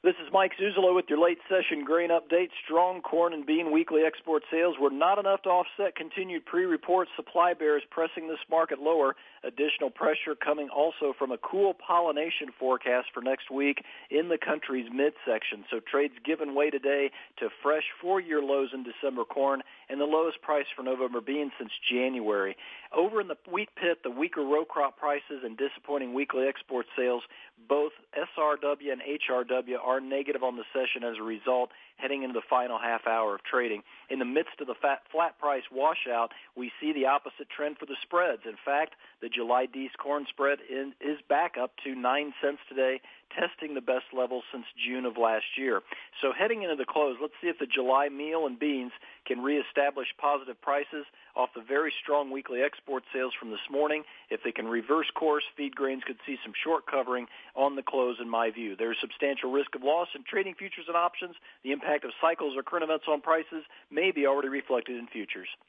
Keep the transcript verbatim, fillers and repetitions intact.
This is Mike Zuzolo with your late session grain update. Strong corn and bean weekly export sales were not enough to offset continued pre-report supply bears pressing this market lower. Additional pressure coming also from a cool pollination forecast for next week in the country's midsection. So trades giving way today to fresh four-year lows in December corn and the lowest price for November beans since January. Over in the wheat pit, the weaker row crop prices and disappointing weekly export sales, both S R W and H R W are negative on the session as a result, heading into the final half hour of trading. In the midst of the fat, flat price washout, we see the opposite trend for the spreads. In fact, the July D's corn spread in, is back up to nine cents today, testing the best level since June of last year. So heading into the close, let's see if the July meal and beans can reestablish positive prices off the very strong weekly export sales from this morning. If they can reverse course, feed grains could see some short covering on the close in my view. There's substantial risk of loss in trading futures and options. The impact of cycles or current events on prices may be already reflected in futures.